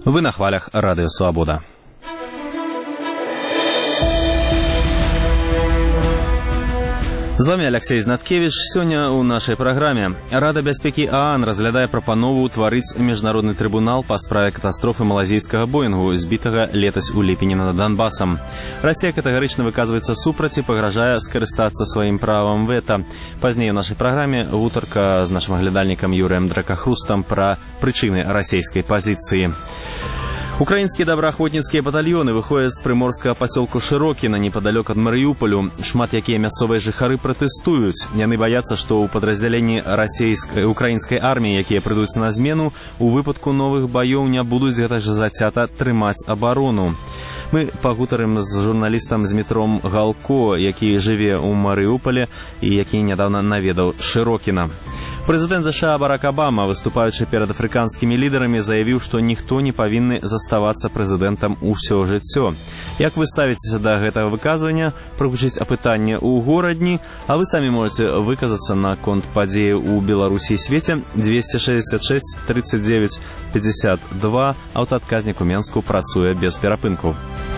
Вы на хвалях Радыё Свабода. З вами Алексей Знаткевич. Сёння ў нашай праграме. Рада бяспекі ААН разглядае прапанову ўтварыць міжнародны трыбунал па справе катастрофы малазійскага Боингу, збітага летась у ліпені над Донбасам. Расія катэгарычна выказваецца супраць і пагражае скарыстацца сваім правам вета. Пазней у нашай праграме гутарка з нашым аглядальнікам Юрыем Дракахрустам пра прычыны расійскай пазіцыі. Украінскія добраахвотніцкія батальёны выходзяць з прыморскага пасёлку Шырокіна непадалёк ад Марыуполю. Шмат якія мясцовыя жыхары пратэстуюць. Яны баяцца, што ў падраздзяленні украінскай арміі, якія прыйдуць на змену, у выпадку новых баёў не будуць гэтак жа зацята трымаць абарону. Мы пагутарым з журналістам Змітром Галко, які жыве ў Марыуполе і які нядаўна наведаў Шырокіна. Прэзідэнт США Барак Абама, выступаючы перад афрыканскімі лідарамі, заявіў, што ніхто не павінны заставацца прэзідэнтам усё жыццё. Як вы ставіцеся да гэтага выказвання, прагучыць апытанне ў горадні, а вы самі можете выказацца на конт падзеяў у Беларусі і свеце 266 39 52. Аўтаадказнік у Менску працуе без перапынку.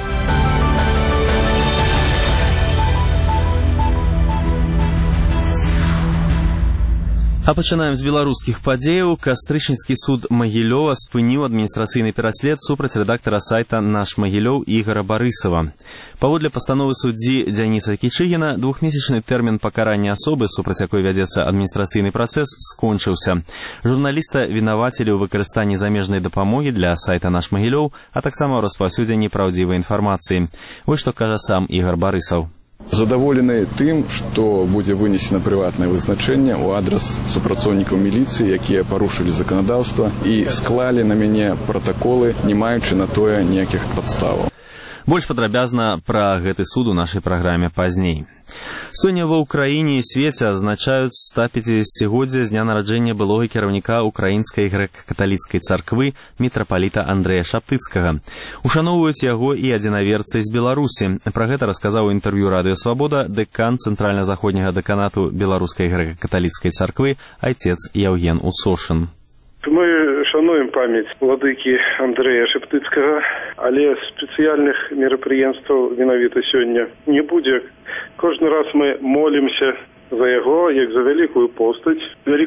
А пачынаем з беларускіх падзеяў. Кастрычніцкі суд Магілёва спыніў адміністрацыйны пераслед супраць рэдактара сайта «Наш Магілёў» Ігора Барысава. Паводле пастановы суддзі Дзяніса Кічыгіна, двухмесячны тэрмін пакарання асобы, супраць якой вядзецца адміністрацыйны працэс, скончыўся. Журналіста вінавацілі ў выкарыстанні замежнай дапамогі для сайта «Наш Магілёў», а таксама ў распаўсюдзе непраўдзівай інфармацыі. Вось што кажа сам Ігор Барысаў. Задаволены тым, што будзе вынесена прыватнае вызначэнне ў адрас супрацоўнікаў міліцыі, якія парушылі заканадаўства і склалі на мяне пратаколы, не маючы на тое ніякіх падставаў. Больш падрабязна пра гэты суд у нашай праграме пазней. Сёння ва ўкраіне і свеце адзначаюць 150-годдзе з дня нараджэння былога кіраўніка украінскай грэка-каталіцкай царквы мітрапаліта Андрэя Шаптыцкага. Ушаноўваюць яго і адзінаверцы з Беларусі. Пра гэта расказаў у інтэрв'ю Радыё Свабода дэкан цэнтральна-заходняга дэканату беларускай грэка-каталіцкай царквы айцец Яўген Усошын. Мы шануем памяць владыкі Андрэя Шаптыцкага, але спецыяльных мерапрыемстваў менавіта сёння не будзе. Кожны раз мы молімся за яго, як за вялікую постаць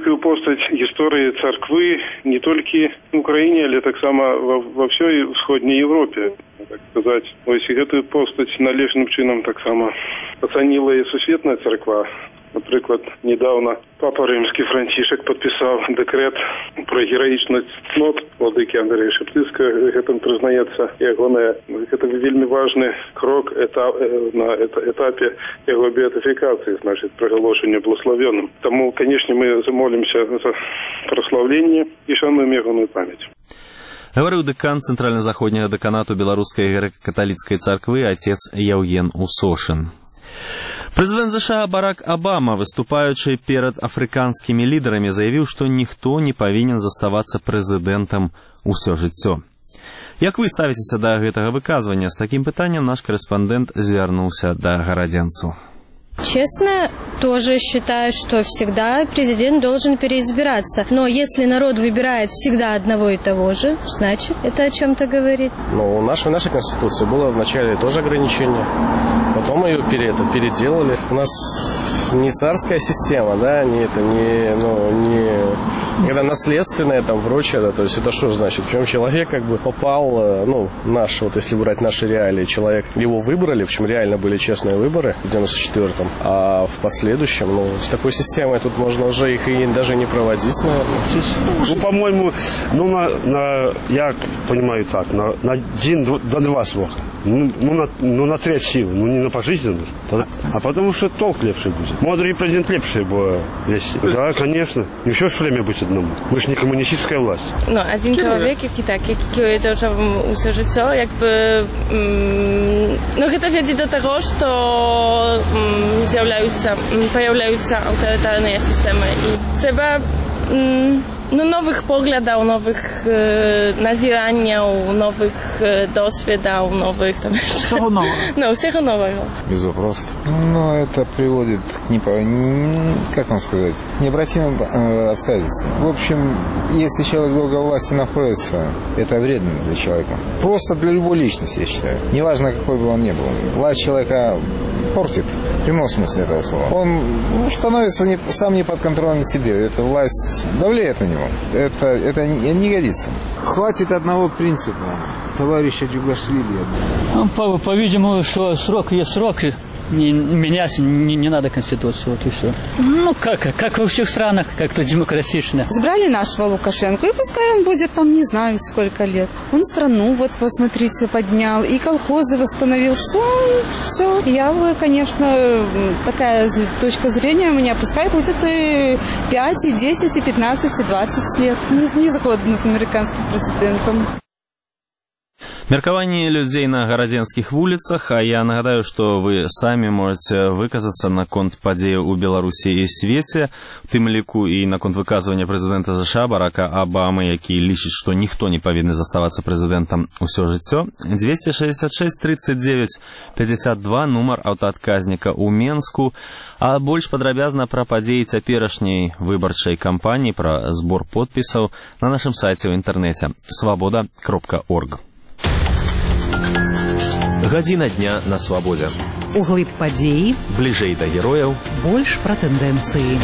гісторыі царквы не толькі в Украіне, але таксама ва ўсёй усходняй Европе. Так сказаць, ось гэтую постаць належным чынам таксама ацаніла і сусветная царква. Напрыклад, недавно папа рымскі Францішак падпісаў дэкрэт пра гераічнасць цнот владыкі Андрэя Шаптыцкага. Гэтым прызнаецца ягоная, гэта вельмі важны крок на этапе яго беатыфікацыі, значыць, прагалошання благословенным. Таму, канешне, мы замолімся за праслаўленне і шануем ягоную памяць. Гаварыў дэкан цэнтральна-заходняга дэканату беларускай грэка-каталіцкай царквы айцец Яўген Усошын. Прэзідэнт США Барак Абама, выступаючы перад афрыканскімі лідарамі, заявіў, што ніхто не павінен заставацца прэзідэнтам усё жыццё. Як вы ставіцеся да гэтага выказвання? З такім пытаннем наш корэспандэнт звярнуўся да гарадзенцаў. Честно, тоже считаю, что всегда президент должен переизбираться. Но если народ выбирает всегда одного и того же, значит, это о чем-то говорит. Ну, в нашей Конституции было вначале тоже ограничение. Потом ее переделали. У нас не царская система, да, когда наследственная, там, прочее, да, то есть это что значит? Причем человек как бы попал, наш, вот если брать наши реалии, человек, его выбрали, причем реально были честные выборы в 94-м, а в последующем, с такой системой тут можно уже их и даже не проводить, наверное. По-моему, я понимаю так, на 1-2 срока. На треть силы, не на пожизненно. А потому что толк лепший будет. Мудрый президент лепший был весь. Да, конечно. Не все ж время быть одному. Мы же не коммунистическая власть. Один человек, який кірує усе життя, якби, гэта вядзе до того, что появляются авторитарные системы. И треба nowych poglądów, nowych nazieraniów, nowych doświadczeń, nowych tam jeszcze. Всего нового. No, всего нового. Без вопросов. Но это приводит к как вам сказать, необратимым обстоятельствам. В общем, если человек долго у власти находится, это вредно для человека. Просто для любой личности, я считаю. Неважно, какой бы он ни был. Власть человека портит, в прямом смысле этого слова. Он становится сам не под контролем себе. Эта власть давлеет на него. Это не годится. Хватит одного принципа. Товарища Джугашвили. По-видимому, что срок есть срок. Менять не надо Конституцию, вот и все. Ну, как во всех странах, как тут демократично. Избрали нашего Лукашенко, и пускай он будет там не знаю сколько лет. Он страну, вот посмотрите, поднял, и колхозы восстановил. Все. Я, конечно, такая точка зрения у меня, пускай будет и 5, и 10, и 15, и 20 лет. Не згодна с американским президентом. Меркаванне людзей на гарадзенскіх вуліцах, а я нагадаю, што вы самі можаце выказацца наконт падзеяў у Беларусі і свеце, у тым ліку і наконт выказвання прэзідэнта США Барака Абамы, які лічыць, што ніхто не павінны заставацца прэзідэнтам усё жыццё. 266 39 52 нумар аўтаадказніка ў Менску, а больш падрабязна пра падзеі цяперашняй выбарчай кампаніі, пра збор подпісаў на нашым сайце ў інтэрнэце свабода.орг. Гадзіна дня на свабодзе. Углыб падзеі. Бліжэй да герояў. Больш пра тэндэнцыі.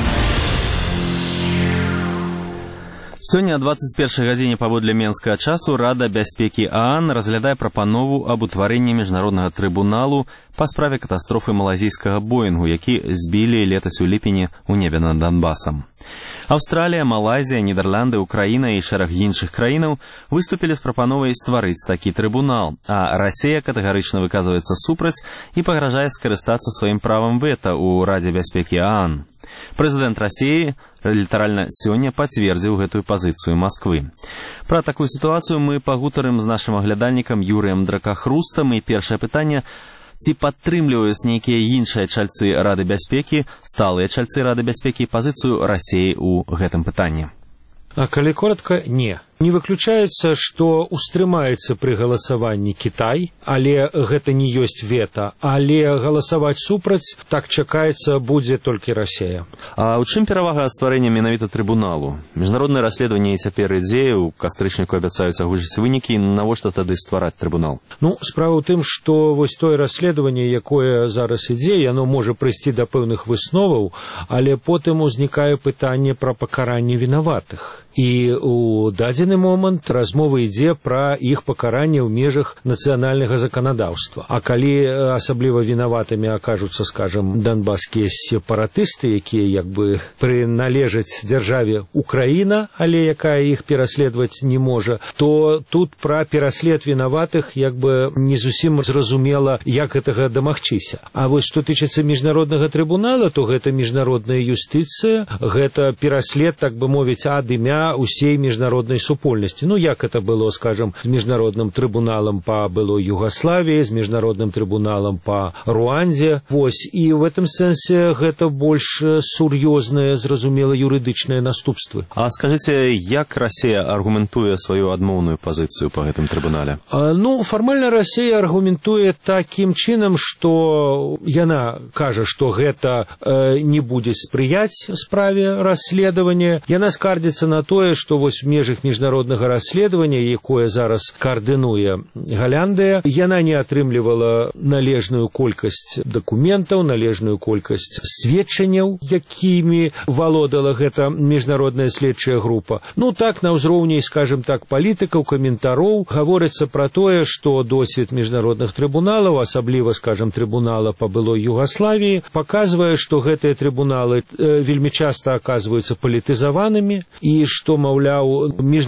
Сёння о 21 гадзіне паводле менскага часу Рада бяспекі ААН разглядае прапанову аб утварэнні міжнароднага трыбуналу па справе катастрофы малазійскага Боінгу, які збілі летась у ліпені ў небе над Донбасам. Аўстралія, Малайзія, Нідерланды, Украіна і шэраг іншых краінаў выступілі з прапановай стварыць такі трыбунал, а Расія катэгарычна выказваецца супраць і пагражае скарыстацца сваім правам вета ў Радзе бяспекі ААН. Прэзідэнт Расіі літаральна сёння пацвердзіў гэтую пазіцыю Масквы. Пра такую сітуацыю мы пагутарым з нашым аглядальнікам Юрыем Дракахрустам, і першае пытанне: ці падтрымліваюць нейкія іншыя чальцы Рады бяспекі, сталыя чальцы Рады бяспекі, пазіцыю Расіі ў гэтым пытанні? Калі коротко, не. Не выключаецца, што устрымаецца пры галасаванні Кітай, але гэта не ёсць вета, але галасаваць супраць, так чакаецца, будзе толькі Расія. А ў чым перавага стварэння менавіта трыбуналу? Міжнароднае расследаванне цяпер ідзе, у кастрычніку абяцаюць агучыць вынікі, навошта тады ствараць трыбунал? Ну, справа ў тым, што вось тое расследаванне, якое зараз ідзе, яно можа прыйсці да пэўных высноваў, але потым узнікае пытанне пра пакаранне вінаватых. І у дадзены момант размова ідзе пра іх пакаранне ў межах нацыянальнага заканадаўства. А калі асабліва вінаватымі акажуцца, скажам, донбасскія сепаратысты, якія як бы прыналежаць дзяржаве Украіна, але якая іх пераследаваць не можа, то тут пра пераслед вінаватых як бы не зусім зразумела, як гэтага дамагчыся. А вось што тычыцца міжнароднага трыбунала, то гэта міжнародная юстыцыя, гэта пераслед, так бы мовіць, ад імя усей міжнароднай супольнасці. Ну, як это было, скажем, з міжнародным трыбуналам па былой Югаславіі, з міжнародным трыбуналам па Руандзе. Вось, і в этом сэнсе гэта больш сур'ёзныя, зразумела, юрыдычныя наступствы. А скажыце, як Расія аргументуе сваю адмоўную пазіцыю па гэтым трыбунале? Ну, фармальна Расія аргументуе такім чынам, што яна кажа, што гэта не будзе спрыяць справе расследавання. Яна скардзіцца на тое, што вось в межах міжнароднага расследавання, якое зараз каардынуе Галяндыя, яна не атрымлівала належную колькасць дакументаў, належную колькасць сведчанняў, якімі валодала гэта міжнародная следчая група. Ну так, на ўзроўні, скажем так, палітыкаў, каментароў гаворыцца пра тое, што досвед міжнародных трыбуналаў, асабліва, скажем, трыбунала па былой Югаславіі, паказвае, што гэтыя трыбуналы вельмі часта аказваюцца палітызаванымі, і што, маўляў, міжнародныя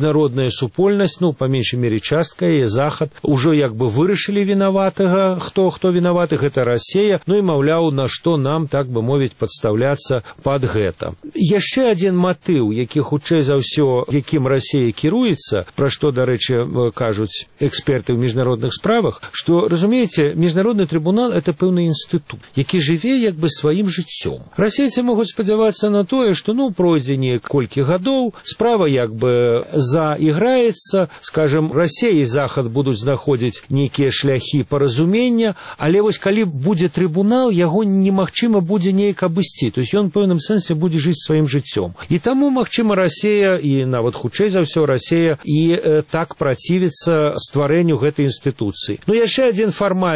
міжнародная супольнасць, ну, па меншай мере частка і захад, ужо як бы вырашылі вінаватага, хто вінаваты, гэта Расія, ну і маўляў, на што нам, так бы мовіць, падстаўляцца пад гэта. Яшчэ адзін матыў, які хутчэй за ўсё, якім Расія кіруецца, пра што, дарэчы, кажуць эксперты ў міжнародных справах, што, разумееце, міжнародны трыбунал — это пэўны інстытут, які жыве як бы сваім жыццём. Расейцы могуць спадзявацца на тое, што, ну, пройдзе некалькі гадоў, справа як бы заіграецца, скажем, Расія і Захад будуць знаходзіць нейкія шляхі паразумення, але вось калі будзе трыбунал, яго немагчыма будзе неяк абысці, то есть ён у пэўным сэнсе будзе жыць сваім жыццём. І таму, магчыма, Расія, і нават хутчэй за ўсё Расія, і так працівіцца стварэнню гэтай інстытуцыі. Ну, яшчэ адзін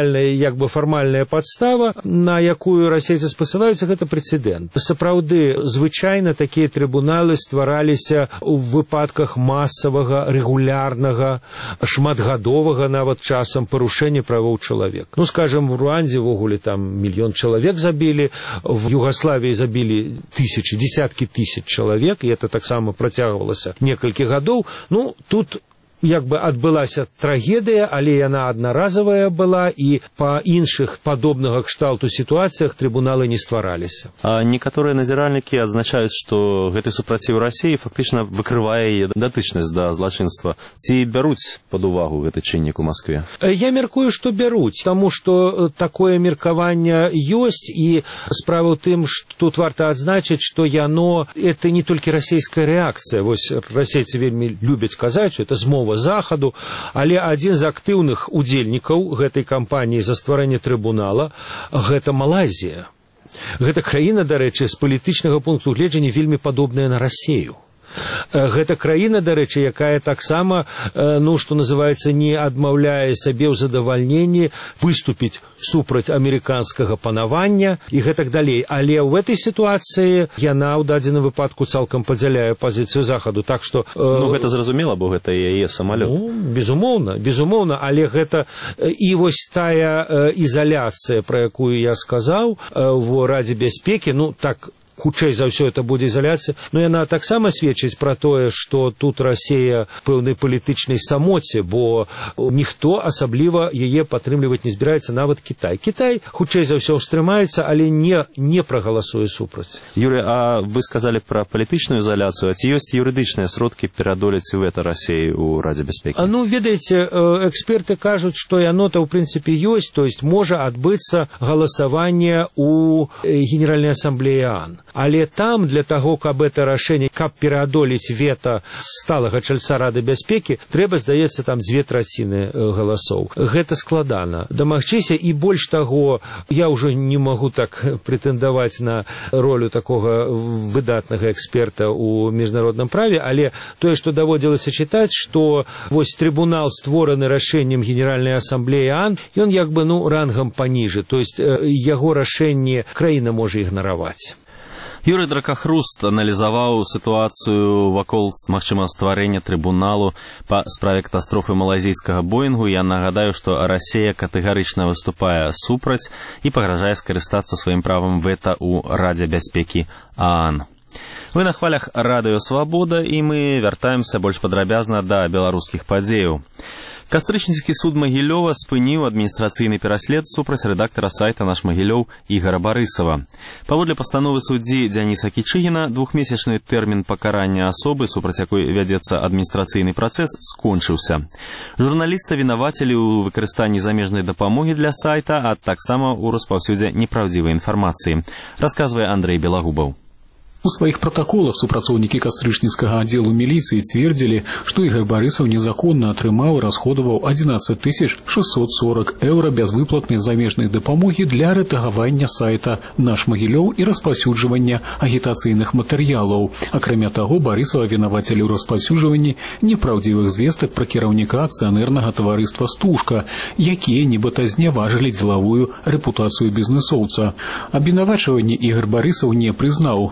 фармальная падстава, на якую расейцы спасылаюцца, гэта прэцэдэнт. Сапраўды, звычайна такія трыбуналы ствараліся ў выпадках масавага, рэгулярнага, шматгадовага нават часам парушэння правоў чалавека. Ну, скажем, в Руандзе ввогуле там 1 мільён чалавек забілі, в Югославіі забілі десяткі тысяч чалавек, і это таксама працягвалася некалькі гадоў. Ну, тут як бы адбылася трагедыя, але яна аднаразавая была, і па іншых падобнага кшталту сітуацыях трыбуналы не ствараліся. А некаторыя назіральнікі адзначаюць, што гэты супраціў Расіі фактычна выкрывае яе датычнасць да злачынства. Ці бяруць пад увагу гэты чыннік у Маскве? Я мяркую, што бяруць, таму што такое меркаванне ёсць, і справа ў тым, што тут варта адзначыць, што яно это не толькі расійская рэакцыя. Вось расейцы вельмі любяць казаць, што это змова Захаду, але адзін з актыўных удзельнікаў гэтай кампаніі за стварэнне трыбунала — гэта Малайзія. Гэта краіна, дарэчы, з палітычнага пункту гледжання вельмі падобная на Расію. Гэта краіна, дарэчы, якая таксама, ну, што называецца, не адмаўляе сабе ў задавальненні выступіць супраць амерыканскага панавання і гэтак далей. Але ў этой сітуацыі яна ў дадзеным выпадку цалкам падзяляе пазіцыю Захаду. Так што... Ну, гэта зразумела, бо гэта яе самалёт. Ну, безумоўна, але гэта і вось тая ізаляцыя, пра якую я сказаў в Радзе бяспекі, ну, так, хутчэй за ўсё это будзе ізаляцыя, но яна таксама сведчыць пра тое, што тут Расія пэўнай палітычнай самоце, бо ніхто асабліва яе падтрымліваць не збіраецца, нават Кітай. Кітай хутчэй за ўсё ўстрымаецца, але не прагаласуе супраць. Юрий, а вы сказалі пра палітычную ізаляцыю, а ці ёсць юрыдычныя сродкі пераадолець вето Расіі ў Радзе бяспекі? Ну, ведаеце, эксперты кажуць, што яно-то ў прынцыпе ёсць, то есть можа адбыцца галасаванне ў Генеральнай асамблеі ААН. Але там для таго, каб это рашэнне, каб пераадолець вето сталага чальца Рады бяспекі, трэба, здаецца, там 2/3 галасоў. Гэта складана. Дамагчыся, і больш таго, я ўжо не магу так прэтэндаваць на ролю такога выдатнага эксперта ў міжнародным праве, але тое, што даводзілася чытаць, што вось трыбунал створаны рашэннем Генеральнай асамблеі ААН, ён як бы, ну, рангам паніжы, то есть яго рашэнне краіна можа ігнараваць. Юрий Дракахруст аналізаваў сітуацыю вакол магчымага стварэння трыбуналу па справе катастрофы малайзійскага Боінгу. Я нагадаю, што Расія катэгарычна выступае супраць і пагражае скарыстацца сваім правам вета ў Радзе бяспекі ААН. Вы на хвалях Радыё Свабода, і мы вяртаемся больш падрабязна да беларускіх падзеяў. Кастрычніцкі суд Магілёва спыніў адміністрацыйны пераслед супраць рэдактара сайта «Наш Магілёў» Ігора Барысава. Паводле пастановы суддзі Дзяніса Кічыгіна, 2-месячны тэрмін пакарання асобы, супраць якой вядзецца адміністрацыйны працэс, скончыўся. Журналіста вінавацілі ў выкарыстанні замежнай дапамогі для сайта, а таксама ў распаўсюдзе непраўдзівай інфармацыі, расказвае Андрэй Белагубаў. У сваіх протаколах супрацоўнікі кастрычніцкага аддзелу міліцыі цвердзілі, што Ігор Барысаў незаконна атрымаў і расходаваў 11 640 еўра бязвыплатнай замежнай дапамогі для рэдагавання сайта «Наш Магілёў» і распаўсюджвання агітацыйных матэрыялаў. Акрамя таго, Барысава вінавацілі ў распаўсюджванні непраўдзівых звестак пра кіраўніка акцыянернага таварыства «Стужка», якія нібыта зняважылі дзелавую рэпутацыю бізнэсоўца. Абвінавачванні Ігор Барысаў не прызнаў. На пачатку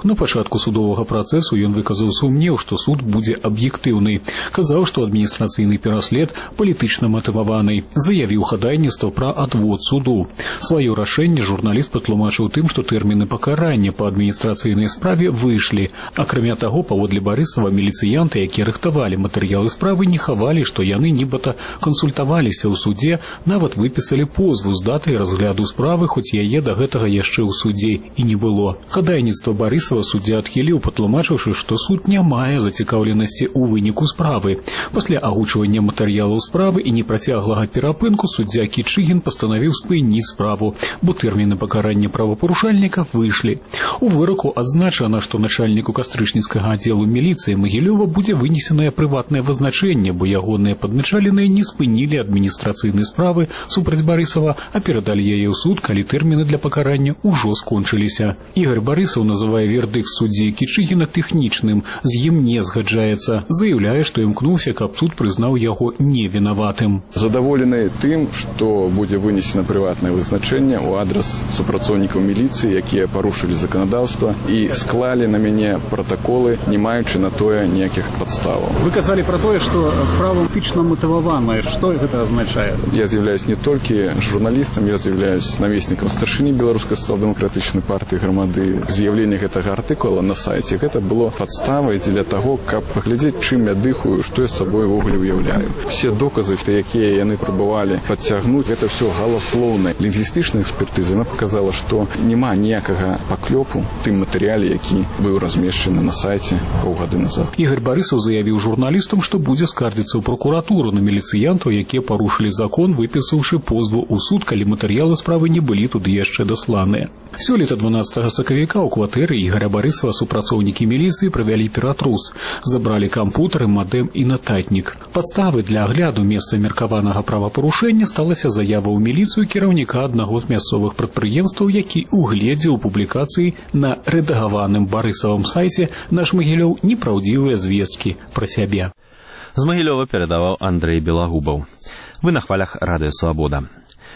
пачатку судовага працэсу ён выказаў сумнеў, што суд будзе аб'ектыўны. Казаў, што адміністрацыйны пераслед палітычна матываваны. Заявіў хадайніцтва пра адвод суду. Сваё рашэнне журналіст патлумачыў тым, што тэрміны пакарання па адміністрацыйнай справе выйшлі. Акрамя таго, паводле Барысава, міліцыянты, якія рыхтавалі матэрыялы справы, не хавалі, што яны нібыта кансультаваліся ў суде, нават выпісалі позву з датай разгляду справы, хоць яе да гэтага яшчэ ў судзе і не было. Хадайніцтва Барысава суддзя адхіліў, патлумачыўшы, што суд не мае зацікаўленасці ў выніку справы. Пасля агучвання матэрыялаў справы і непрацяглага перапынку суддзя Кічыгін пастанавіў спыніць справу, бо тэрміны пакарання правапарушальніка выйшлі. У выраку адзначана, што начальніку кастрычніцкага аддзелу міліцыі Магілёва будзе вынесенае прыватнае вызначэнне, бо ягоныя падначаленыя не спынілі адміністрацыйнай справы супраць Барысава, а перадалі яе ў суд, калі тэрміны для пакарання ўжо скончыліся. Ігор Барысаў называе вердыкт суддзі Кічыгіна тэхнічным, з ім не згаджаецца, заяўляе, што імкнуўся, каб суд прызнаў яго невінаватым. Задаволены тым, што будзе вынесена прыватнае вызначэнне ў адрас супрацоўнікаў міліцыі, якія парушылі заканадаўства і склалі на мяне пратаколы, не маючы на тое ніякіх падставаў. Вы казалі пра тое, што справа палітычна матываваная. Што гэта азначае? Я з'яўляюсь не толькі журналістам, я з'яўляюсь намеснікам старшыні беларускай сацыял-дэмакратычнай партыі грамады. З'яўленне гэтага артыкула на сайце гэта было падставай для таго, каб паглядзець, чым я дыхаю, што я сабой увогуле уяўляю. Усе доказы, якія яны прабавалі падцягнуць, гэта ўсё галаслоўна. Лінгвістычная экспертыза яна паказала, што няма ніякага паклёпу тым матэрыяле, які быў размешчаны на сайце паўгады назад. Ігор Барысаў заявіў журналістам, што будзе скардзіцца ў пракуратуру на міліцыянтаў, якія парушылі закон, выпісаўшы позву ў суд, калі матэрыялы справы не былі туды яшчэ дасланыя. Сёлета 12 сакавіка ў кватэры Ігоря Барысава супрацоўнікі міліцыі правялі ператрус. Забралі кампутары, мадэм і нататнік. Падставы для агляду месца меркаванага правапарушэння сталася заява ў міліцыю кіраўніка аднаго з мясцовых прадпрыемстваў, які угледзеў у публікацыі на рэдагаваным Барысавым сайце «Наш Магілёў» непраўдзівыя звесткі пра сябе. З Магілёва перадаваў Андрэй Белагубаў. Вы на хвалях Радыё Свабода.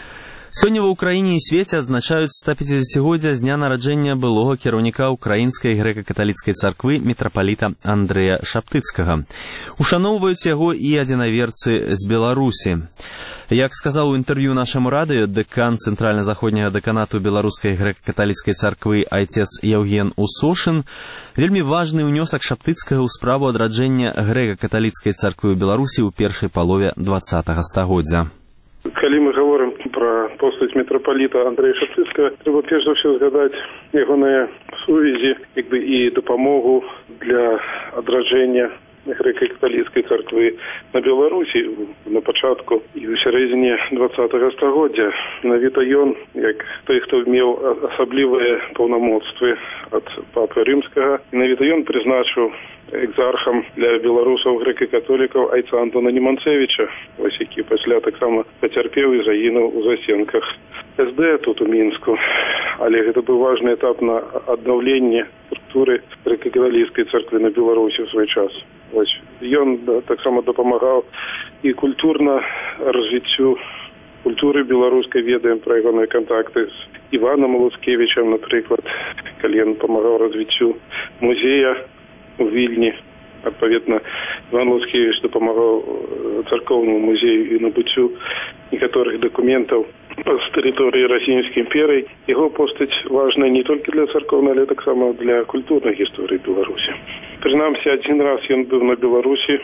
Сёння ва ўкраіне і свеце адзначаюць 150-годдзя з дня нараджэння былога кіраўніка украінскай грэка-каталіцкай царквы мітрапаліта Андрэя Шаптыцкага. Ушаноўваюць яго і адзінаверцы з Беларусі. Як сказаў у інтэрв'ю нашаму радыё дэкан цэнтральна-заходняга дэканату беларускай грэка-каталіцкай царквы айцец Яўген Усошын, вельмі важны ўнёсак Шаптыцкага ў справу адраджэння грэка-каталіцкай царквы ў Беларусі ў першай палове 20-го стагоддзя. Калі мы говорим про постать митрополита Андрея Шаптыцкага, треба перш за все згадать ягоныя сувязі, і дапамогу для адраджэння грэка-каталіцкай царквы на Беларусі на пачатку і ў сярэдзіне 20-го стагоддзя. Менавіта ён, як той, хто меў асаблівыя паўнамоцтвы ад папы рымскага, менавіта ён прызначыў экзархам для беларусаў грэка-католікаў айца Антона Неманцевіча, які пасля таксама пацярпеў і загінуў у засенках СД тут у Мінску. Але гэта быў важны этап на аднаўленне структуры грэка-каталіцкай царквы на Беларусі ў свой час. Ён таксама дапамагаў і культурна развіццю культуры беларускай, ведаем пра ягоныя кантакты з Іванам Луцкевічам, напрыклад, калі ён памагаў развіццю музея у Вільні. Адпаведна, Іван Луцкевіч дапамагаў царкоўнаму музею і набыццю некаторых дакументаў з тэрыторыі Расійскай імперыі. Яго постаць важная не толькі для царкоўнай, але таксама для культурнай гісторыі Беларусі. Прынамсі, адзін раз ён быў на Беларусі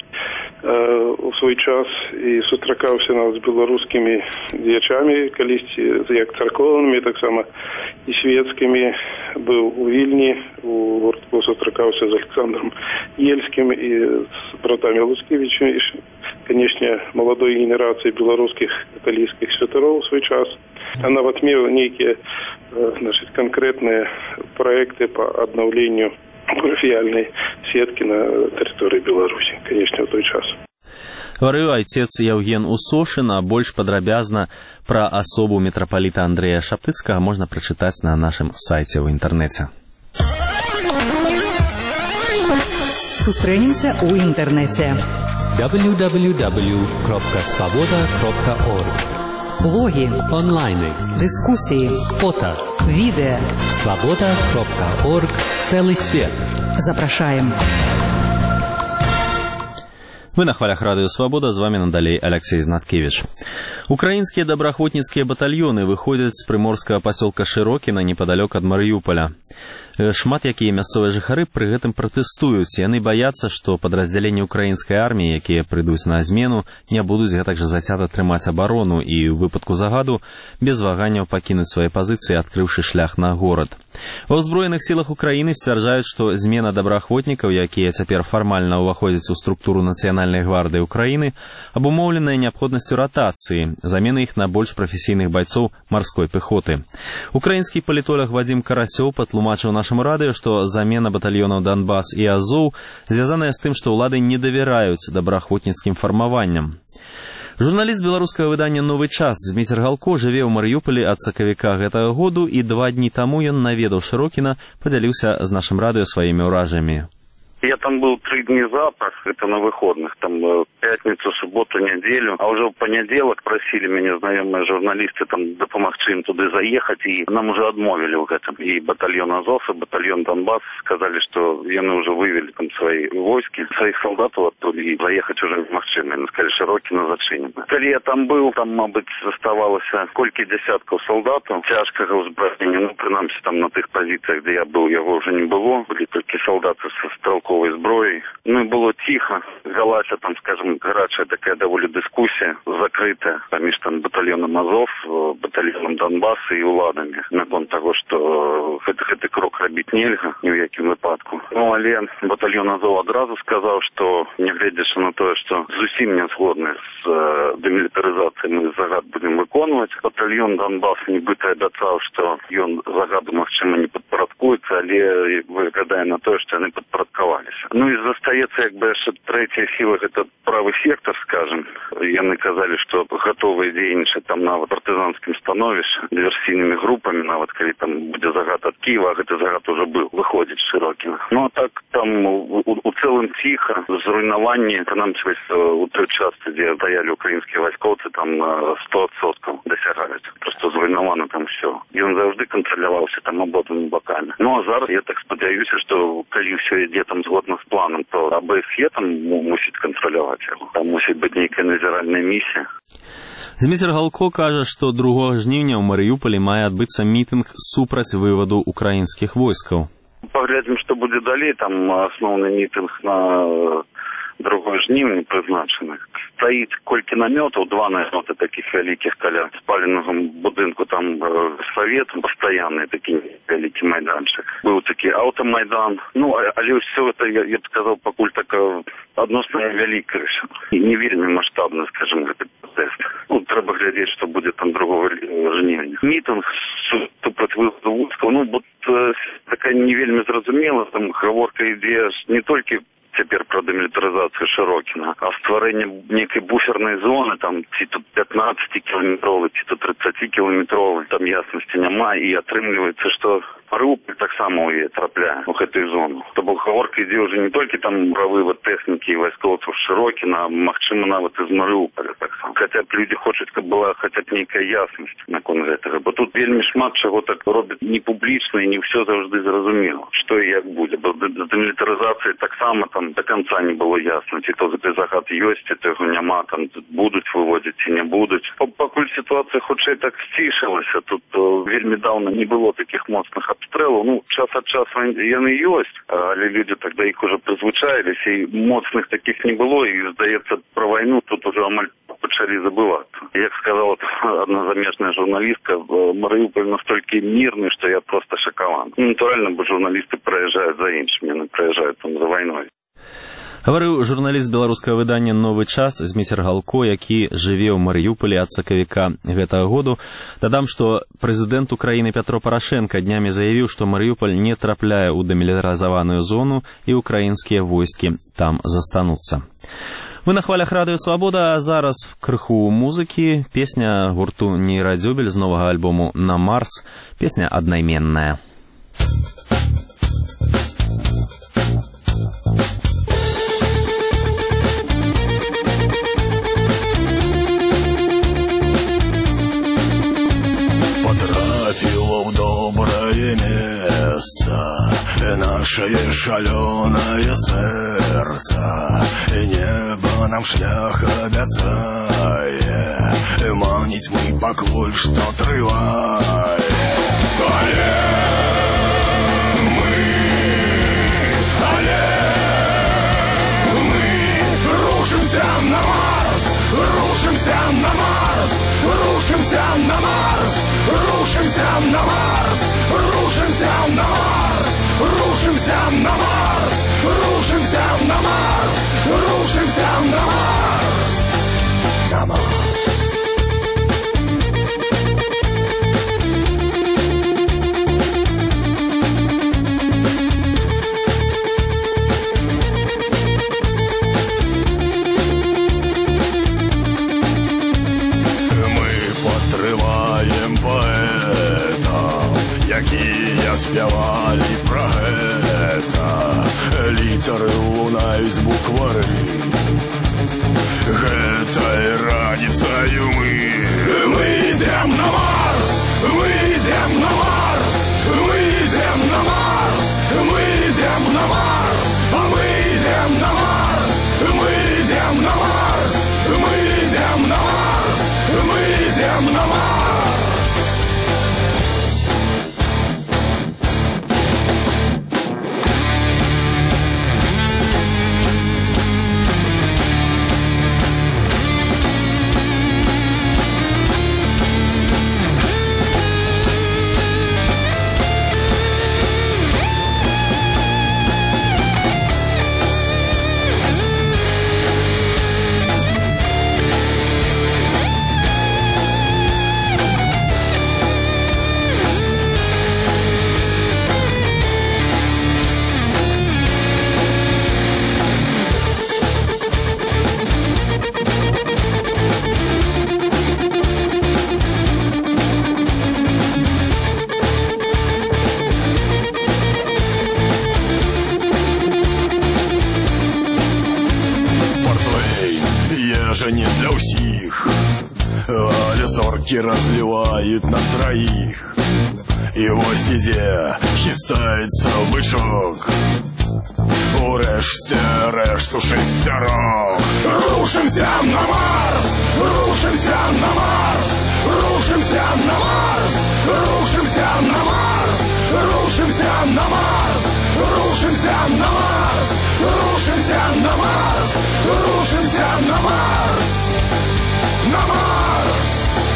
у свой час і сустракаўся нават з беларускімі дзеячамі, калісьці як царкоўнымі, таксама і свецкімі. Быў у Вільні, сустракаўся з Александром Ельскім і з братамі Луцкевічамі, і, канешне, маладой генерацыі беларускіх каталіцкіх святароў у свой час. А нават меў нейкія канкрэтныя праекты па аднаўленню графіяльнай сеткі на тэрыторыі Беларусі, канешне, у той час. Гаварыў айцец Яўген Усошын, а больш падрабязна пра асобу мітрапаліта Андрэя Шаптыцкага можна прачытаць на нашым сайце ў інтэрнэце. Сустрэнемся ў інтэрнэце. www.svoboda.org. Блогі, онлайны, дыскусіі, фото, відэа. svoboda.org. Целый свет. Запрашаем. Вы на хвалях Радио Свобода, з вами надалей Алексей Знаткевич. Украинские добраахвотницкие батальоны выходят с приморского поселка Широкіна неподалёк ад Марыюполя. Шмат якія мясцовыя жыхары пры гэтым пратэстуюць. Яны баяцца, што падраздзяленні украінскай арміі, якія прыйдуць на змену, не будуць гэтак жа зацята трымаць абарону і ў выпадку загаду без ваганняў пакінуць свае пазіцыі, адкрыўшы шлях на горад. Ва ўзброеных сілах Украіны сцвярджаюць, што змена добраахвотнікаў, якія цяпер фармальна ўваходзяць у структуру Нацыянальнай гвардыі Украіны, абумоўленая неабходнасцю ратацыі, замены іх на больш прафесійных байцоў марской пехоты. Украінскі палітолог Вадзім Карасёў патлумачыў нашаму радыё, што замена батальёнаў Донбас і Азоў звязаная з тым, што ўлады не давяраюць добраахвотніцкім фармаванням. Журналіст беларускага выдання «Новы час» Зміцер Галко жыве ў Марыюполі ад сакавіка гэтага году, і 2 дні таму ён наведаў Шырокіна, падзяліўся з нашым радыё сваімі ўражаннямі. Я там был 3 дни запас, это на выходных, там пятницу, субботу, неделю, а уже в понеделок просили меня знакомые журналисты там допомогти им туда заехать, и нам уже отмовили в этом. И батальон Азов, и батальон Донбасс сказали, что они уже вывели там свои войски, своих солдат оттуда, и заехать уже в машину, сказали, Широкіно зачинено. Коли я там был, там, мабуть, оставалось кольки десятков солдатов, тяжкого узброєння, ну, принаймні там на тих позиціях, де я був, його вже не було, були тільки солдати з стрелковой зброї. Ну, і було тихо, велася там, скажем, гаряча така доволі дискусія, закрита поміж там батальйоном Азов, батальйоном Донбасу і уладами, на фон того, що гэты крок робити нельга ні в якому випадку. Ну, але батальйон Азов одразу сказав, що, не глядячи на те, що зовсім не згодні з демілітаризацією, ми загад будемо виконувати. Батальйон Донбасу нібито обіцяв, що він загаду, можливо, не підпорядкується, але виглядає на те, що вони підпорядкувалися. Ну і застається, якби, що третя сила, це правий сектор, скажем. Яны казали, что готовы дзейнічаць там нават партизанским становішча, диверсійнымі групами, нават калі там будзе загад от Киева, а гэты загад уже был, выходзіць з Широкіна. Ну а так там у цэлым ціха, зруйнаванні, принаймні у той части, де стояли українські військовці, там 100% досягаюць. Просто зруйновано там все. І він завжди контролювався там обидвими боками. Ну а зараз я так сподіваюся, що коли все йде там згодно з планом, то АБФЕ там мусить контролювати його. Там мусить бути нейка назіральна місія. Зміцер Галко каже, што 2 жніўня ў Марыюполі мае адбыцца мітынг супраць вываду украінскіх войскаў. Паглядзім, што будзе далей. Там асноўны мітынг на 2 жніўня прызначаны. Стаіць колькі намётаў, 2 намёты такіх вялікіх каля спаленага будынку, там савет пастаянны, такі вялікі майданчык. Быў такі аўтамайдан. Ну, але ўсё это, я б сказаў, пакуль така адносна вялікая. І не вельмі маштабна, скажем, гэты пратэст. Ну, трэба глядзець, што будзе там 2 жніўня. Мітынг супраць вываду войскаў, ну, бо такая не вельмі зразумела, там гаворка ідзе не толькі цяпер про демілітаризацію Широкіна, а створення некої буферної зони, там ці тут 15-кілометрові, ці тут 30-кілометрові, там ясності немає, і отримується, що Маріуполь так само її трапляє у цю зону. Тобто говорка йде вже не тільки там про вивод техніки і військовців Широкіна, а можливо навіть із Маріуполя так само. Хоча б люди хочуть, щоб була хоча б нейка ясність на конкурс цього. Бо тут вельми шмат чого так роблять не публічно і не все завжди зрозуміло, що і як буде. Бо з демілітаризацією так само там до конца не было ясно, ці то гэты загад ёсць, ці то яго няма, там будуць выводзіць ці не будуць. Пакуль сітуацыя хутчэй так сцішылася, тут вельмі даўно не было такіх моцных абстрэлаў. Ну, час ад часу яны ёсць, але людзі так да іх уже прызвычаіліся, і моцных такіх не было, і, здаецца, пра вайну тут уже амаль пачалі забывацца. Як сказала одна замежная журналістка, Марыуполь настолькі мірны, што я просто шакаван. Ну, натуральна, бо журналісты праязджаюць за іншымі, яны праязджаюць там за вайной. Гаварыў журналіст беларускага выдання «Новы час» Зміцер Галко, які жыве ў Марыюполі ад сакавіка гэтага году. Дадам, што прэзідэнт Украіны Пятро Парашенка днямі заявіў, што Марыюполь не трапляе ў демілітарызаваную зону і украінскія войскі там застануцца. Вы на хвалях Радыё Свабода, а зараз крыху музыкі. Песня гурту «Нейрадзёбель» з новага альбому «На Марс». Песня аднайменная. Потрапила в доброе место, и наш Имеет шаленое сердце, и небо нам шлях обяцает, манить мы покуль что трывает. Рушимся на Марс, рушимся на Марс, рушимся на Марс, рушимся на Марс, рушимся на Марс, рушимся на Марс, рушимся на Марс, рушимся на Марс, на Марс. Якія спявалі пра гэта, літары лунаюць буквары. Гэтай раніцаю мы ідзем на Марс, мы ідзем на Марс, мы ідзем на Марс, мы ідзем на Марс, мы ідзем на Марс, мы ідзем на Марс, мы ідзем на Марс, мы ідзем на Марс. Не для ўсіх, але зоркі разліваюць на траіх. І вось ідзе, хістаецца бычок, урэшце рэшту шесцярок. Рушимся на Марс, рушимся на Марс, рушимся на Марс, рушимся на Марс, рушимся на Марс, рушимся на Марс, рушимся на Марс, рушимся на Марс, на Марс,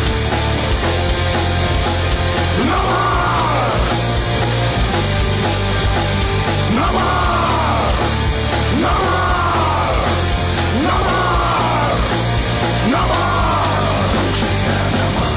на Марс, на Марс, на Марс, на Марс, на Марс, рушимся на Марс.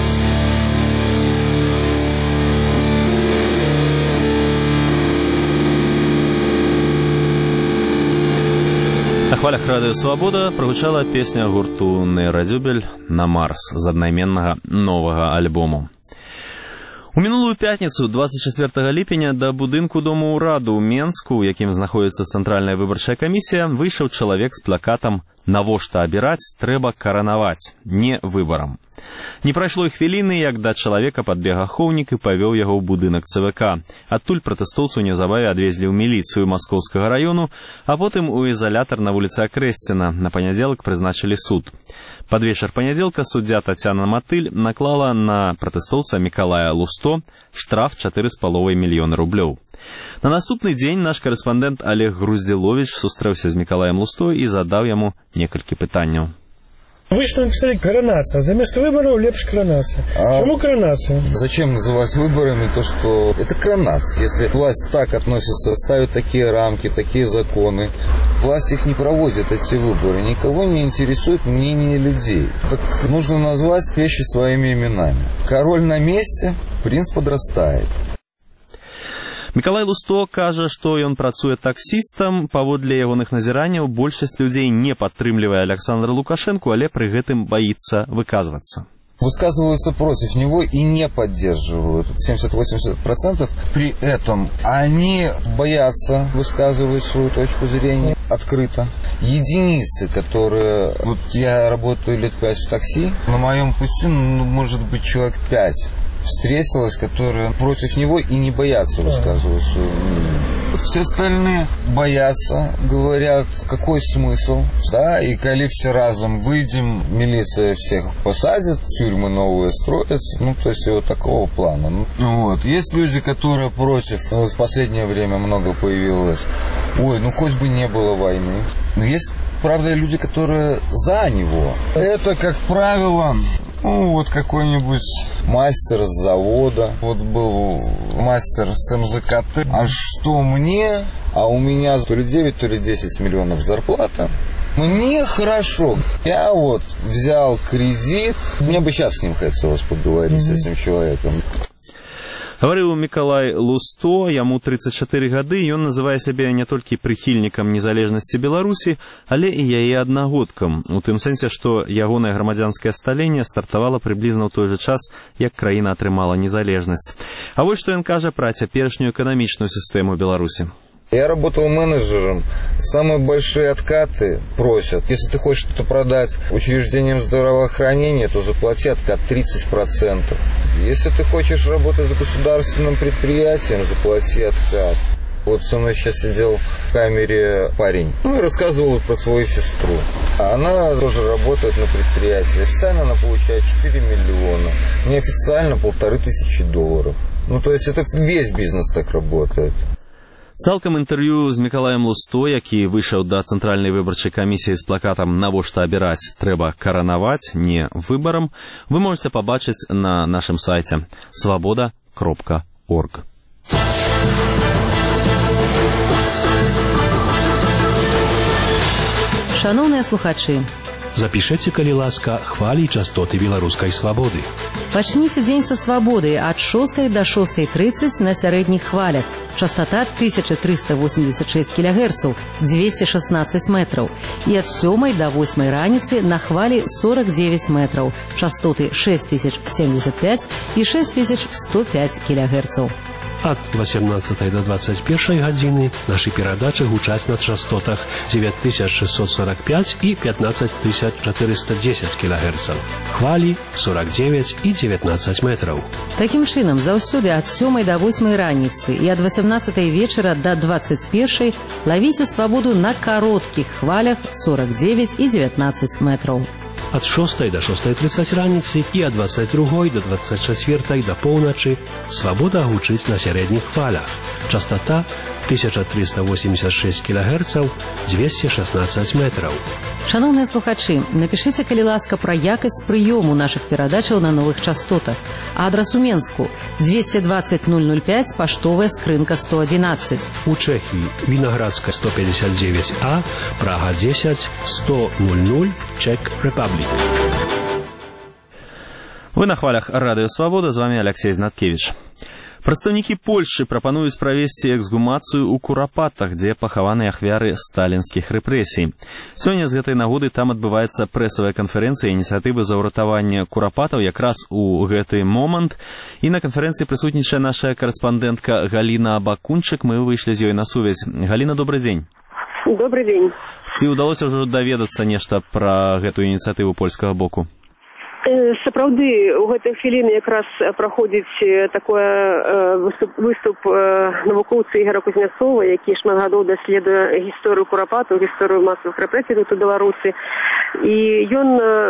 На хвалях радыё «Свабода» прагучала песня гурту «Нейрадзюбель» «На Марс» з аднайменнага новага альбому. У мінулую пятніцу, 24 ліпеня, да будынку Дому ўраду ў Менску, у якім знаходзіцца Цэнтральная выбарчая камісія, выйшаў чалавек з плакатам «Навошта абіраць, трэба каранаваць, не выбарам». Не прайшло і хвіліны, як да чалавека падбег ахоўнік і павёў яго ў будынак ЦВК. Адтуль пратэстоўцу неўзабаве адвезлі ў міліцыю Маскоўскага раёну, а потым у ізалятар на вуліцы Акрэсціна. На панядзелак прызначылі суд. Пад вечар панядзелка суддзя Тацяна Матыль наклала на пратэстоўца Мікалая Лусто штраф 4,5 мільёны рублёў. На наступны дзень наш карэспандэнт Олег Груздзіловіч сустрэўся з Мікалаем Лусто і задаў яму некалькі пытанняў. Вы что написали коронация? Заместо выборов лепш коронация. Почему коронация? Зачем называть выборами то, что это коронация? Если власть так относится, ставит такие рамки, такие законы, власть их не проводит, эти выборы. Никого не интересует мнение людей. Так нужно назвать вещи своими именами. Король на месте, принц подрастает. Мікалай Лусто кажа, што ён працуе таксістам. Паводле ягоных назіранняў большасць людзей не падтрымлівае Александра Лукашенко, але пры гэтым баіцца выказвацца. Высказываются против него и не поддерживают 70-80%. При этом они боятся высказывать свою точку зрения открыто. Единицы, которые... Вот я работаю лет 5 в такси, на моем пути, может быть, человек 5 встретилось, которые против него и не боятся высказывать свое мнение. все остальные боятся, говорят, какой смысл, да, и коли все разом выйдем, милиция всех посадит, тюрьмы новые строятся, ну, то есть вот такого плана. Вот. Есть люди, которые против, в последнее время много появилось, ой, ну хоть бы не было войны. Но есть, правда, люди, которые за него. Это, как правило, ну, вот какой-нибудь мастер с завода. Вот был мастер с МЗКТ. А что мне? А у меня то ли 9, то ли 10 миллионов зарплата. Мне хорошо. Я вот взял кредит. Мне бы сейчас с ним хотелось поговорить, с этим человеком. Гаварыў Мікалай Лусто, яму 34 гады, ён называе сябе не толькі прыхільнікам незалежнасці Беларусі, але і яе аднагодкам, у тым сэнсе, што ягонае грамадзянскае сталенне стартавала прыблізна ў той жа час, як краіна атрымала незалежнасць. А вось што ён кажа пра цяперашнюю эканамічную сістэму Беларусі. Я работал менеджером. Самые большие откаты просят. Если ты хочешь что-то продать учреждениям здравоохранения, то заплати откат 30%. Если ты хочешь работать с государственным предприятием, заплати откат. Вот со мной сейчас сидел в камере парень. Ну и рассказывал про свою сестру. Она тоже работает на предприятии. Официально она получает 4 миллиона. Неофициально $1500. Ну то есть это весь бизнес так работает. Цалкам інтэрв'ю з Мікалаем Лусто, які выйшаў да цэнтральнай выбарчай камісіі з плакатам «Навошта абіраць? Трэба каранаваць, не выбарам», вы можете пабачыць на нашым сайце swaboda.org. Шановныя слухачы, запішыце, калі ласка, хвалі і частоты беларускай свабоды. Пачніце дзень са свабоды ад 6 до 6:30 на сярэдніх хвалях. Частота 1386 кГц, 216 метраў. І ад 7 до 8 раніцы на хвалі 49 метраў. Частоты 6075 і 6105 кГц. Ад 18 до 21 гадзіны нашы перадачы гучаць на частотах 9645 і 15410 кГц. Хвалі 49 і 19 метраў. Такім чынам, заўсёды ад 7 до 8 раніцы і ад 18 вечара до 21 лавіце свабоду на кароткіх хвалях 49 і 19 метраў. Ад 6 до 6:30 раніцы і ад 22 до 24 до поўначы свабода гучыць на сярэдніх хвалях. Частота 1386 кГц, 216 метраў. Шановныя слухачы, напішыце, калі ласка, пра якасць прыёму нашых перадачаў на новых частотах. Адрас у Менску 220 005, паштовая скрынка 111. У Чэхіі Вінаградская 159А, Прага 10 100 00, Czech Republic. Вы на хвалях Радыё Свабода, з вами Алексей Знаткевич. Прадстаўнікі Польшчы прапануюць правесці эксгумацыю ў Курапатах, дзе пахаваны ахвяры сталінскіх рэпрэсій. Сёння з гэтай нагоды там адбываецца прэсавая канферэнцыя ініцыятывы за ўратаванне Курапатаў якраз у гэты момант. І на канферэнцыі прысутнічае наша карэспандэнтка Галіна Бакунчык. Мы выйшлі з ёй на сувязь. Галіна, добрый дзень. Добрый дзень. Ці ўдалося ўжо даведацца нешта пра гэтую ініцыятыву польскага боку? Сапраўды, у гэтай хвіліны якраз праходзіць такое выступ навукоўца Ігора Кузняцова, які шмат гадоў даследуе гісторыю Курапатаў, гісторыю масавых рэпрэсій тут у Беларусі. І ён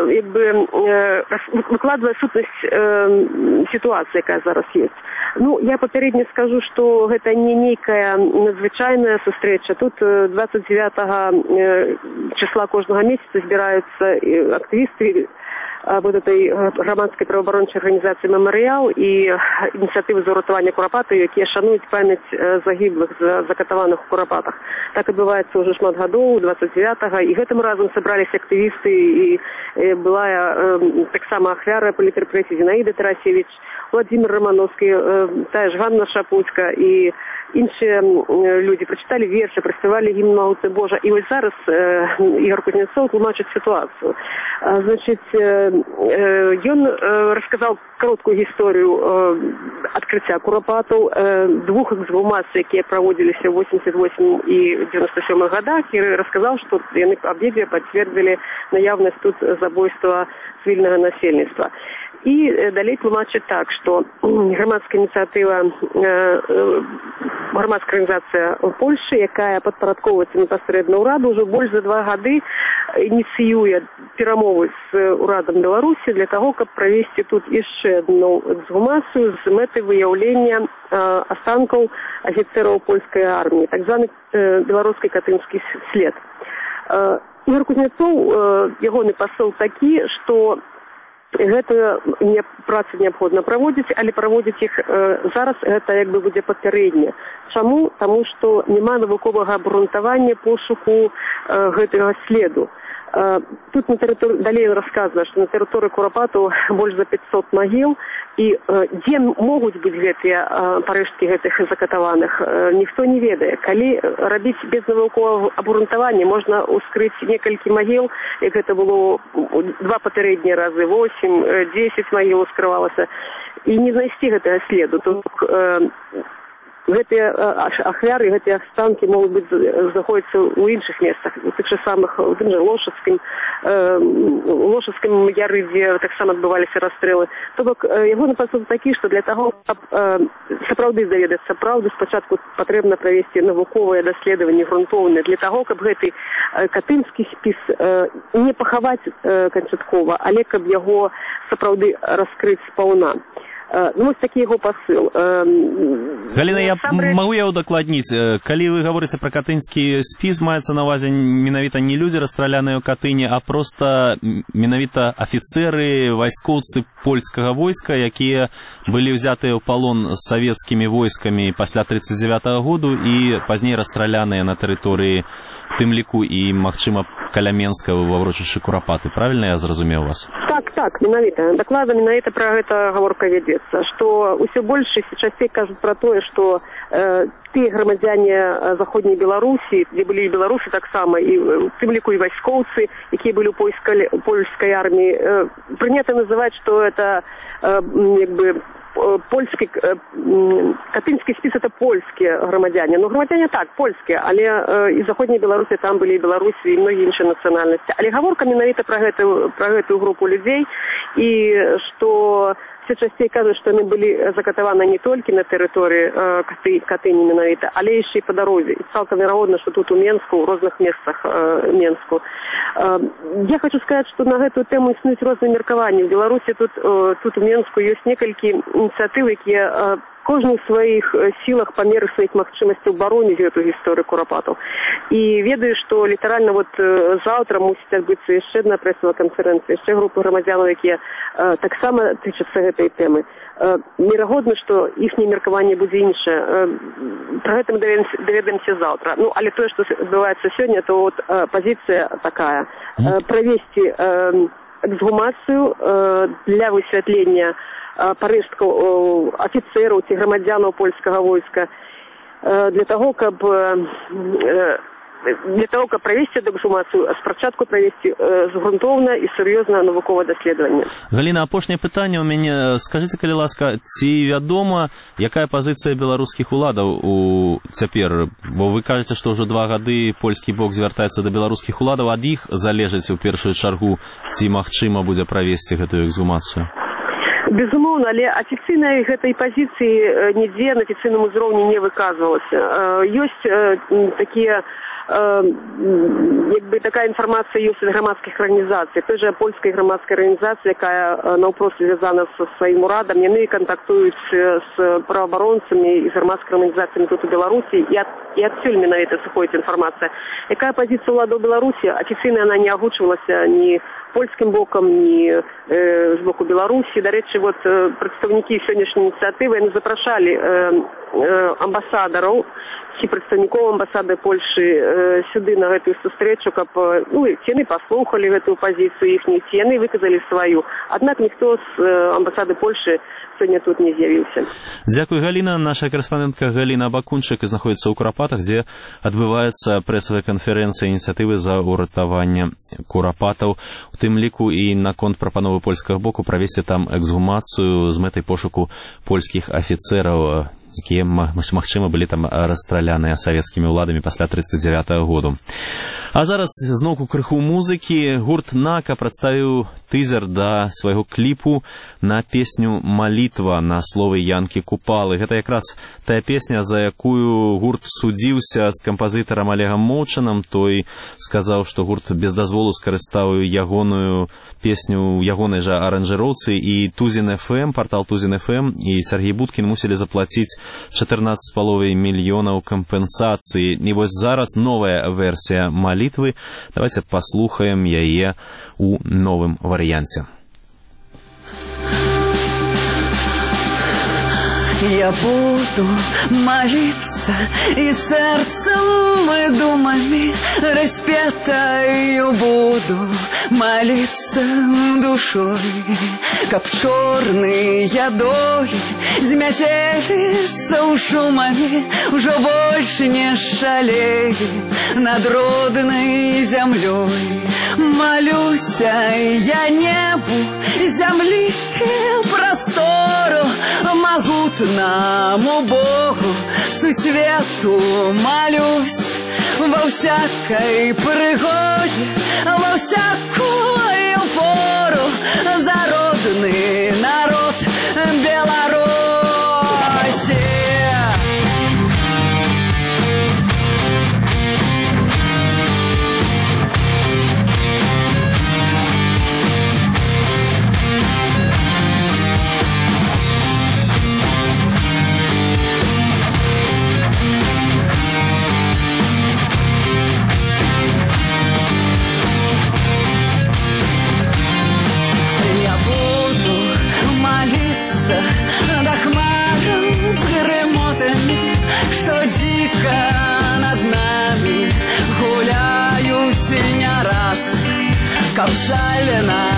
выкладвае сутнасць сітуацыі, якая зараз ёсць. Ну, я папярэдне скажу, што гэта не нейкая надзвычайная сустрэча. Тут 29 числа кожнага месяца збіраюцца актывісты вот этой грамадскай праваабарончай арганізацыі «Мемарыял» і ініцыятывы за ўратаванне Курапатаў, якія шануюць памяць загіблых, закатаваных у Курапатах. Так адбываецца ўжо шмат гадоў, 29-го, і гэтым разам сабраліся актывісты, і была таксама ахвяра палітрэпрэсій Зінаіда Тарасевіч, Владимир Романовскі, тая ж Ганна Шапуцька і іншыя людзі прачыталі вершы, праспявалі гімн Магутны Божа. І вось зараз Ігор Кузнецоў тлумачыць сітуацыю. Значыць, ён расказаў кароткую гісторыю адкрыцця курапатаў, двух эксгумацый, якія праводзіліся ў 88 і 97 годах, і расказаў, што яны абедзве пацвердзілі наяўнасць тут забойства цывільнага насельніцтва. І далей тлумачыць так, што грамадская ініцыятыва, грамадская арганізацыя Польшы, якая падпарадкоўваецца непасрэдна ўраду, ўжо больш за 2 гады ініцыюе перамовы з урадам Беларусі для таго, каб правесці тут яшчэ адну эксгумацыю з мэтай выяўлення астанкаў афіцэраў польскай арміі, так званы беларускі катынскі след. Ігор Кузнецоў, ягоны пасыл такі, што гэтую працу неабходна праводзіць, але праводзіць іх зараз гэта як бы будзе папярэдне. Чаму? Таму што няма навуковага абгрунтавання пошуку гэтага следу. Тут на тэрыторыі, далей расказана, што на тэрыторыі курапатаў больш за 500 магіл, і дзе могуць быць гэтыя парэшткі гэтых закатаваных, ніхто не ведае. Калі рабіць без навуковага абгрунтавання, можна ускрыць некалькі магіл, як гэта было 2 папярэднія разы, 8, 10 магіл ускрывалася, і не знайсці гэтага следу. Гэтыя ахвяры, гэтыя астанкі могуць быць знаходзяцца ў іншых месцах, у тых жа самых, у тым жа Лошадскім яры, дзе таксама адбываліся расстрэлы. То бок, ягоны пасыл такі, што для таго, каб сапраўды даведацца праўду, спачатку патрэбна правесці навуковыя даследаванні грунтоўныя, для таго, каб гэты катынскі спіс не пахаваць канчаткова, але каб яго сапраўды раскрыць спаўна. Ну, вось такі яго пасыл. Галіна, я магу я ўдакладніць. Калі вы гаворыце пра катынскі спіс, маецца на ўвазе менавіта не людзі, расстраляныя ў Катыні, а проста менавіта афіцэры, вайскоўцы польскага войска, якія былі ўзятыя ў палон савецкімі войскамі пасля 1939 году і пазней расстраляныя на тэрыторыі, тым ліку і, магчыма, каля Менска ва ўрочышчы Курапаты. Правільна я зразумеў вас? Так, менавіта. Дакладна менавіта пра гэта гаворка вядзецца, што ўсё больш і часцей кажуць пра тое, што тыя грамадзяне заходняй Беларусі, дзе былі і беларусы таксама, і у тым ліку і вайскоўцы, якія былі ў польскай арміі, прынята называць, што это як бы польскі, катынскі спіс это польскія грамадзяне. Ну, грамадзяне так, польскія, але і заходняй Беларусі там былі і беларусы, і многія іншыя нацыянальнасці. Але гаворка менавіта пра гэтую групу людзей, і што все часцей кажуць, што яны былі закатаваны не толькі на тэрыторыі Катыні менавіта, але яшчэ і па дарозе. І цалкам верагодна, што тут у Менску, у розных месцах Менску. Я хочу сказаць, што на гэтую тэму існуюць розныя меркаванні. В Беларусі тут у Менску ёсць некалькі ініцыятыў, якія кожны ў сваіх сілах па меры сваіх магчымасцяў бароніць гэту гісторыю курапатаў. І ведаю, што літаральна вот заўтра мусіць адбыцца яшчэ адна прэсавая канферэнцыя, яшчэ групы грамадзянаў, якія таксама тычацца гэтай тэмы. Верагодна, што іхняе меркаванне будзе іншае. Пра гэта мы даведаемся заўтра. Ну, але тое, што адбываецца сёння, то вот пазіцыя такая. Правесці эксгумацыю для высвятлення парэшткаў афіцэраў ці грамадзянаў польскага войска для таго, каб правесці эксгумацыю, спачатку правесці згрунтоўна і сур'ёзна навуковае даследаванне. Галіна, апошняе пытанне ў мяне. Скажыце, калі ласка, ці вядома, якая пазіцыя беларускіх уладаў цяпер? Бо вы кажаце, што ўжо 2 гады польскі бок звяртаецца да беларускіх уладаў, ад іх залежыць у першую чаргу, ці магчыма будзе правесці гэтую эксгумацыю? Безумоўна, але афіцыйнай гэтай пазіцыі нідзе на афіцыйным узроўні не выказвалася. Ёсць такія як бы такая інфармацыя ёсць ад грамадскіх арганізацый. Той жа польская грамадская арганізацыя, якая наўпрост звязана са сваім урадам, яны кантактуюць з праваабаронцамі і з грамадскімі арганізацыямі тут у Беларусі, і адсюль менавіта сыходзіць інфармацыя. Якая пазіцыя ўладаў Беларусі? Афіцыйна яна не агучвалася ні польскім бокам, ні з боку Беларусі. Дарэчы, вот прадстаўнікі сённяшняй ініцыятывы яны запрашалі амбасадараў ці прадстаўнікоў амбасады Польшы сюды на гэтую сустрэчу, каб ці яны паслухалі гэтую пазіцыю іхнюю, ці яны выказалі сваю. Аднак ніхто з амбасады Польшы сёння тут не з'явіўся. Дзякуй, Галіна. Наша корэспандэнтка Галіна Бакунчык знаходзіцца ў Курапатах, дзе адбываецца прэсавая канферэнцыя ініцыятывы за ўратаванне курапатаў. У тым ліку і наконт прапановы польскага боку правесці там эксгумацыю з мэтай пошуку польскіх афіцэраў, якія, магчыма, былі там расстраляныя савецкімі ўладамі пасля 1939 году. А зараз зноўку крыху музыкі. Гурт «Нака» прадставіў тызер да свайго кліпу на песню «Малітва» на словы Янкі Купалы. Гэта якраз тая песня, за якую гурт судзіўся з кампазітарам Олегам Моўчанам. Той сказаў, што гурт без дазволу скарыстаў ягоную песню ў ягонай жа аранжыроўцы, і Тузін ФМ, партал Тузін ФМ і Сергей Будкін мусілі заплаціць 14,5 мільёнаў кампенсацыі. І вось зараз новая версія «Малітвы». Давайте послухаем яе у новым варыянце. Я буду молиться и сердцем и думами распятою буду молиться душой, как черные доли змятелится шумами, уже больше не шалеет над родной землей. Молюсь я небу, земли и простору, могутному Богу сусвету молюсь во всякой пригоде, во всякую пору за родный народ Беларуси. До хмаром с гремотами, что дико над нами гуляют не раз, как жаль на